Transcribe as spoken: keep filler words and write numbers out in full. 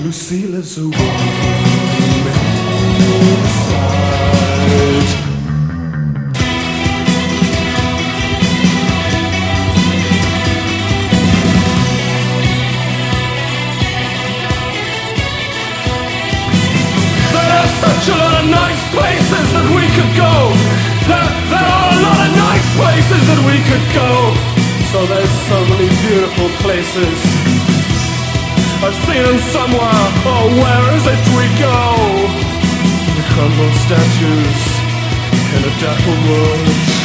Lucille is a woman inside. There are such a lot of nice places that we could go. There, there are a lot of nice places that we could go. So there's so many beautiful places. I've seen them somewhere. Oh, where is it we go? The crumbled statues in a dappled world.